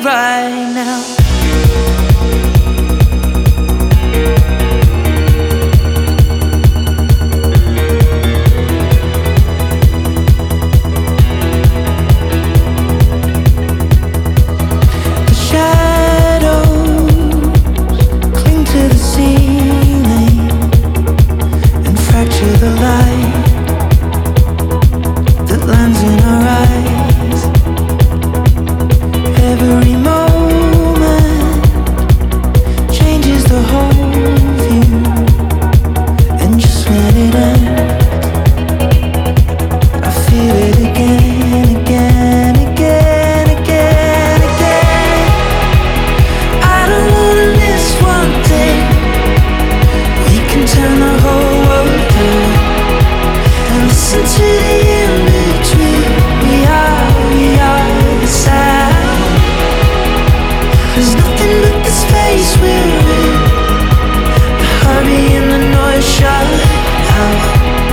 right now. The light that lands in our eyes. Every moment changes the whole view. And just when it ends, I feel it again, again, again, again, again. I don't wanna miss one thing. We can turn the whole world down. Listen to the in-between. We are the sound. There's nothing but the space we're in. The hurry and the noise shut out.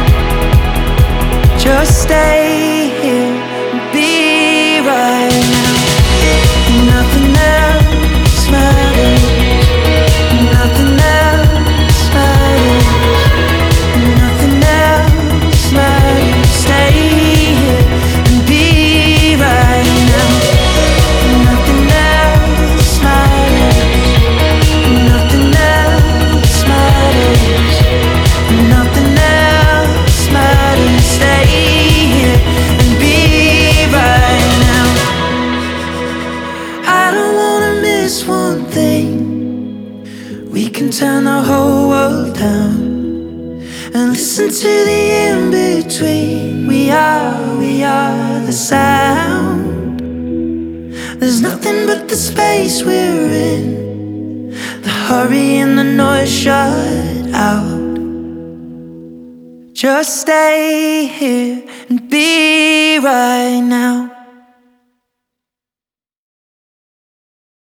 Just stay here and be right now. Nothing else matters. Nothing else matters. Nothing else matters. Stay here and be right now. Nothing else matters. Nothing else matters. Nothing else matters. Stay here and be right now. I don't wanna miss one thing. We can turn the whole world down. And listen to the in-between. We are the sound. There's nothing but the space we're in. The hurry and the noise shut out. Just stay here and be right now.